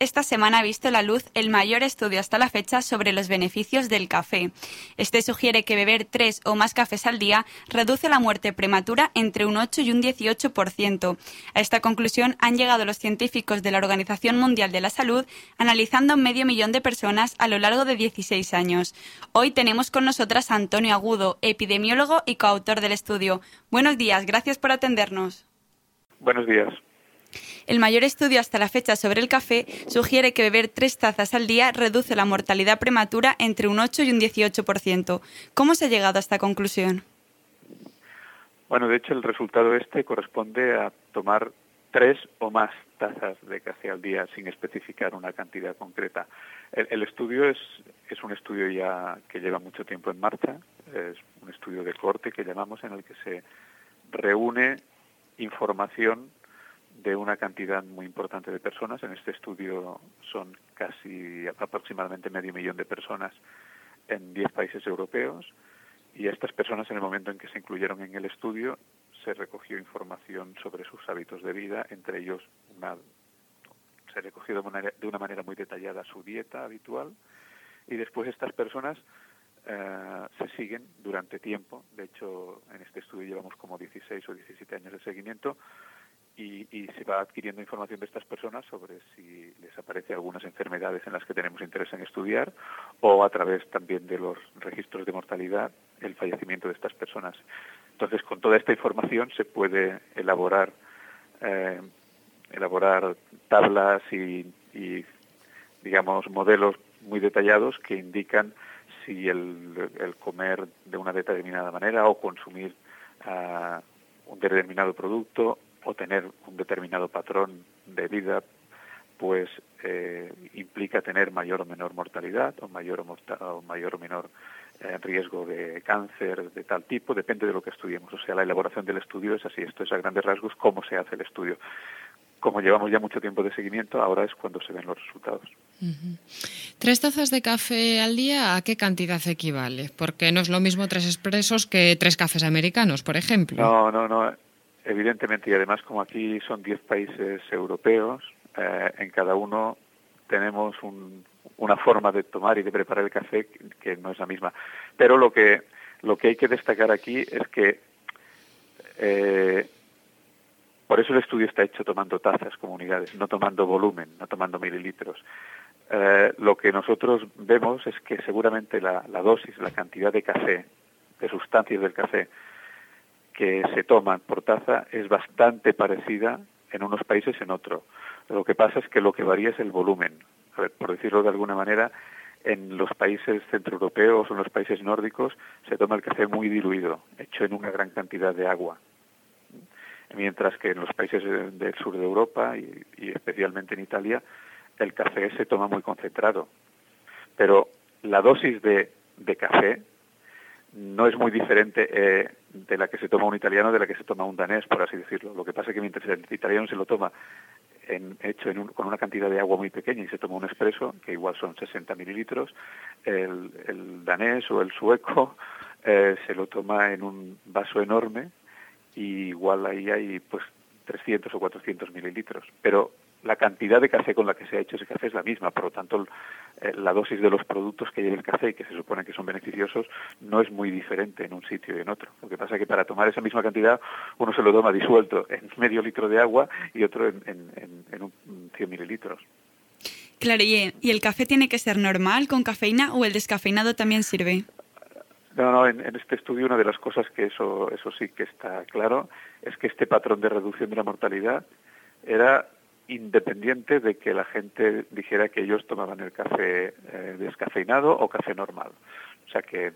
esta semana ha visto la luz el mayor estudio hasta la fecha sobre los beneficios del café. Este sugiere que beber 3 o más cafés al día reduce la muerte prematura entre un 8 y un 18%. A esta conclusión han llegado los científicos de la Organización Mundial de la Salud, analizando 500.000 de personas a lo largo de 16 años. Hoy tenemos con nosotras a Antonio Agudo, epidemiólogo y coautor del estudio. Buenos días, gracias por atendernos. Buenos días. El mayor estudio hasta la fecha sobre el café sugiere que beber 3 tazas al día reduce la mortalidad prematura entre un 8 y un 18%. ¿Cómo se ha llegado a esta conclusión? Bueno, de hecho el resultado corresponde a tomar 3 o más tazas de café al día sin especificar una cantidad concreta. El estudio es un estudio ya que lleva mucho tiempo en marcha, es un estudio de corte que llamamos, en el que se reúne información de una cantidad muy importante de personas. En este estudio son aproximadamente 500.000 de personas en 10 países europeos, y a estas personas, en el momento en que se incluyeron en el estudio, se recogió información sobre sus hábitos de vida, entre ellos se recogió de una manera muy detallada su dieta habitual, y después estas personas se siguen durante tiempo. De hecho, en este estudio llevamos como 16 o 17 años de seguimiento, y se va adquiriendo información de estas personas sobre si les aparece algunas enfermedades en las que tenemos interés en estudiar, o a través también de los registros de mortalidad, el fallecimiento de estas personas. Entonces, con toda esta información se puede elaborar tablas y digamos modelos muy detallados que indican si el comer de una determinada manera, o consumir un determinado producto, o tener un determinado patrón de vida, pues implica tener mayor o menor mortalidad, o mayor o menor riesgo de cáncer de tal tipo, depende de lo que estudiemos. O sea, la elaboración del estudio es así. Esto es a grandes rasgos cómo se hace el estudio. Como llevamos ya mucho tiempo de seguimiento, ahora es cuando se ven los resultados. Uh-huh. 3 tazas de café al día, ¿a qué cantidad equivale? Porque no es lo mismo 3 expresos que 3 cafés americanos, por ejemplo. No. Evidentemente, y además, como aquí son 10 países europeos, en cada uno tenemos una forma de tomar y de preparar el café que no es la misma. Pero lo que hay que destacar aquí es que por eso el estudio está hecho tomando tazas como unidades, no tomando volumen, no tomando mililitros. Lo que nosotros vemos es que seguramente la dosis, la cantidad de café, de sustancias del café que se toman por taza, es bastante parecida en unos países en otro. Lo que pasa es que lo que varía es el volumen. A ver, por decirlo de alguna manera, en los países centroeuropeos o en los países nórdicos se toma el café muy diluido, hecho en una gran cantidad de agua. Mientras que en los países del sur de Europa y especialmente en Italia, el café se toma muy concentrado. Pero la dosis de café no es muy diferente de la que se toma un italiano de la que se toma un danés, por así decirlo. Lo que pasa es que mientras el italiano se lo toma con una cantidad de agua muy pequeña y se toma un espresso, que igual son 60 mililitros, el danés o el sueco se lo toma en un vaso enorme, y igual ahí hay pues 300 o 400 mililitros. Pero la cantidad de café con la que se ha hecho ese café es la misma, por lo tanto la dosis de los productos que lleva el café y que se supone que son beneficiosos no es muy diferente en un sitio y en otro. Lo que pasa es que para tomar esa misma cantidad uno se lo toma disuelto en medio litro de agua y otro en 100 mililitros. Claro, ¿y el café tiene que ser normal, con cafeína, o el descafeinado también sirve? No, en este estudio una de las cosas que eso sí que está claro es que este patrón de reducción de la mortalidad era independiente de que la gente dijera que ellos tomaban el café descafeinado o café normal. O sea que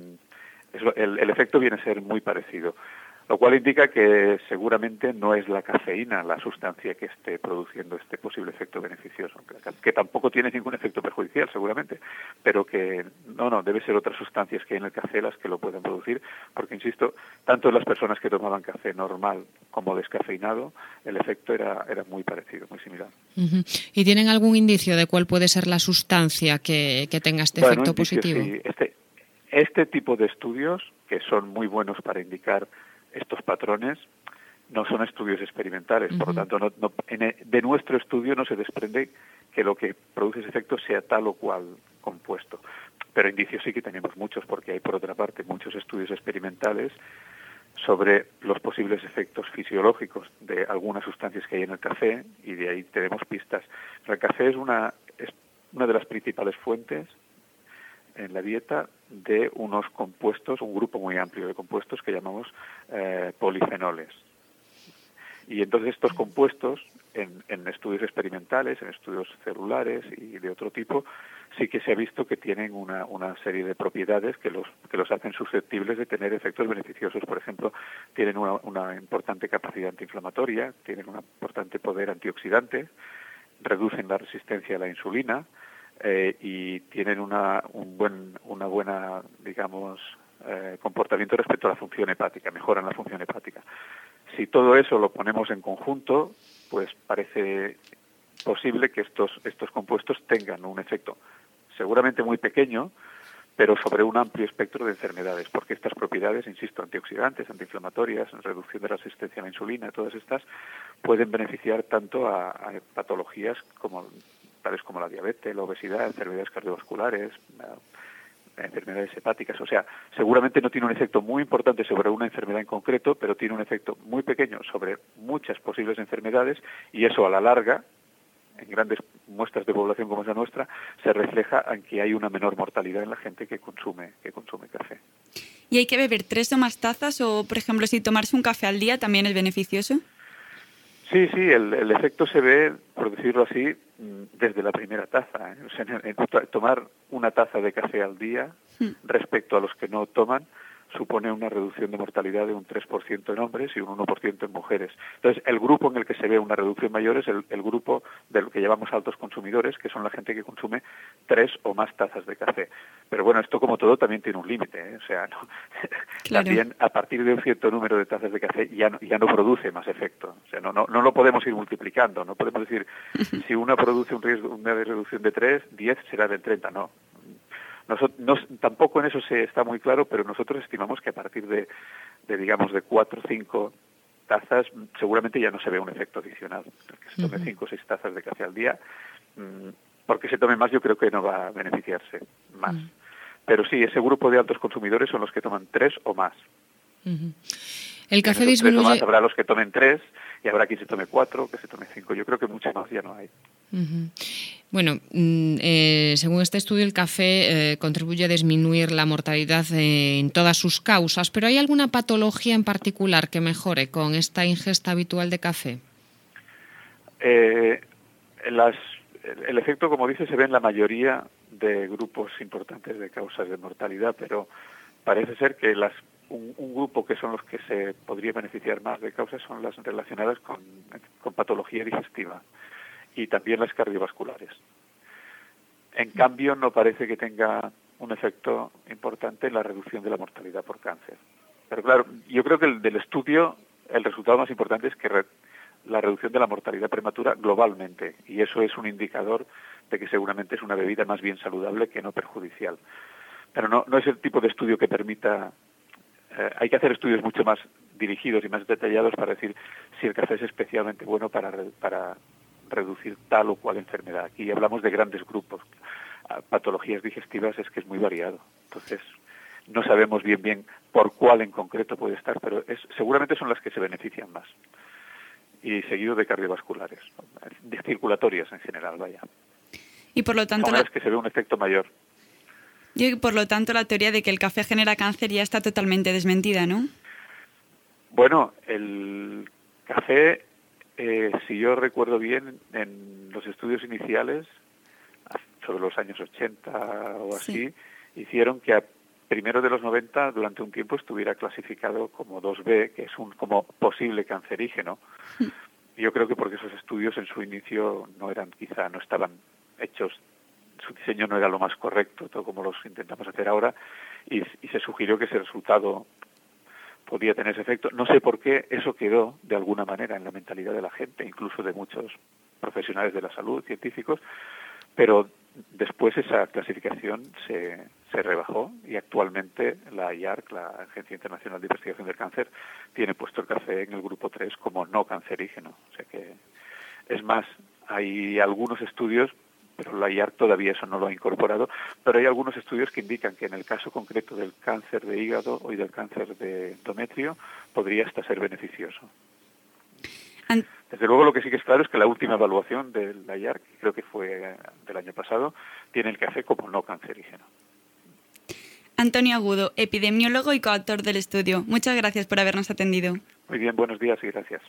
el efecto viene a ser muy parecido. Lo cual indica que seguramente no es la cafeína la sustancia que esté produciendo este posible efecto beneficioso, que tampoco tiene ningún efecto perjudicial seguramente, pero que no, debe ser otras sustancias que hay en el café las que lo pueden producir, porque insisto, tanto en las personas que tomaban café normal como descafeinado, el efecto era muy parecido, muy similar. Uh-huh. ¿Y tienen algún indicio de cuál puede ser la sustancia que tenga este efecto positivo? Sí. Este tipo de estudios, que son muy buenos para indicar estos patrones, no son estudios experimentales, por lo tanto de nuestro estudio no se desprende que lo que produce ese efecto sea tal o cual compuesto. Pero indicios sí que tenemos muchos, porque hay por otra parte muchos estudios experimentales sobre los posibles efectos fisiológicos de algunas sustancias que hay en el café, y de ahí tenemos pistas. El café es una de las principales fuentes en la dieta de unos compuestos, un grupo muy amplio de compuestos que llamamos polifenoles. Y entonces estos compuestos, en estudios experimentales, en estudios celulares y de otro tipo, sí que se ha visto que tienen una serie de propiedades que los hacen susceptibles de tener efectos beneficiosos. Por ejemplo, tienen una importante capacidad antiinflamatoria, tienen un importante poder antioxidante, reducen la resistencia a la insulina, y tienen una buena, digamos, comportamiento respecto a la función hepática, mejoran la función hepática. Si todo eso lo ponemos en conjunto, pues parece posible que estos compuestos tengan un efecto seguramente muy pequeño, pero sobre un amplio espectro de enfermedades, porque estas propiedades, insisto, antioxidantes, antiinflamatorias, reducción de la resistencia a la insulina, todas estas pueden beneficiar tanto a patologías tales como la diabetes, la obesidad, enfermedades cardiovasculares, enfermedades hepáticas. O sea, seguramente no tiene un efecto muy importante sobre una enfermedad en concreto, pero tiene un efecto muy pequeño sobre muchas posibles enfermedades, y eso a la larga, en grandes muestras de población como es la nuestra, se refleja en que hay una menor mortalidad en la gente que consume café. ¿Y hay que beber 3 o más tazas, o, por ejemplo, si tomarse un café al día también es beneficioso? Sí, el efecto se ve, por decirlo así, desde la primera taza. O sea, tomar una taza de café al día respecto a los que no toman supone una reducción de mortalidad de un 3% en hombres y un 1% en mujeres. Entonces, el grupo en el que se ve una reducción mayor es el grupo de lo que llamamos altos consumidores, que son la gente que consume 3 o más tazas de café. Pero bueno, esto como todo también tiene un límite, ¿eh? O sea, no, claro. También a partir de un cierto número de tazas de café ya no produce más efecto. O sea, no lo podemos ir multiplicando. No podemos decir, si una produce una reducción de 3, 10 será del 30, no. Tampoco en eso se está muy claro, pero nosotros estimamos que a partir de 4 o 5 tazas seguramente ya no se ve un efecto adicional. Que se tome 5 o 6 tazas de café al día, porque se tome más yo creo que no va a beneficiarse más. Pero sí, ese grupo de altos consumidores son los que toman 3 o más. El café disminuye... 3 o más, habrá los que tomen 3 y habrá quien se tome 4, que se tome 5. Yo creo que mucho más ya no hay. Bueno, según este estudio, el café contribuye a disminuir la mortalidad en todas sus causas, pero ¿hay alguna patología en particular que mejore con esta ingesta habitual de café? El efecto, como dice, se ve en la mayoría de grupos importantes de causas de mortalidad, pero parece ser que un grupo que son los que se podría beneficiar más de causas son las relacionadas con patología digestiva y también las cardiovasculares. En cambio, no parece que tenga un efecto importante en la reducción de la mortalidad por cáncer. Pero claro, yo creo que del estudio el resultado más importante es que la reducción de la mortalidad prematura globalmente, y eso es un indicador de que seguramente es una bebida más bien saludable que no perjudicial. Pero no es el tipo de estudio que permita... hay que hacer estudios mucho más dirigidos y más detallados para decir si el café es especialmente bueno para reducir tal o cual enfermedad. Aquí hablamos de grandes grupos. Patologías digestivas es que es muy variado. Entonces, no sabemos bien por cuál en concreto puede estar, pero seguramente son las que se benefician más. Y seguido de cardiovasculares, de circulatorias en general, vaya. Y por lo tanto... Son las que se ve un efecto mayor. Y por lo tanto la teoría de que el café genera cáncer ya está totalmente desmentida, ¿no? Bueno, el café... si yo recuerdo bien, en los estudios iniciales, sobre los años 80 o así, hicieron que a primero de los 90, durante un tiempo, estuviera clasificado como 2B, que es como posible cancerígeno. Yo creo que porque esos estudios en su inicio no estaban hechos, su diseño no era lo más correcto, todo como los intentamos hacer ahora, y se sugirió que ese resultado podía tener ese efecto. No sé por qué eso quedó de alguna manera en la mentalidad de la gente, incluso de muchos profesionales de la salud, científicos, pero después esa clasificación se se rebajó y actualmente la IARC, la Agencia Internacional de Investigación del Cáncer, tiene puesto el café en el grupo 3 como no cancerígeno. O sea que, es más, hay algunos estudios, pero la IARC todavía eso no lo ha incorporado, pero hay algunos estudios que indican que en el caso concreto del cáncer de hígado y del cáncer de endometrio podría hasta ser beneficioso. Desde luego lo que sí que es claro es que la última evaluación de la IARC, creo que fue del año pasado, tiene el café como no cancerígeno. Antonio Agudo, epidemiólogo y coautor del estudio. Muchas gracias por habernos atendido. Muy bien, buenos días y gracias.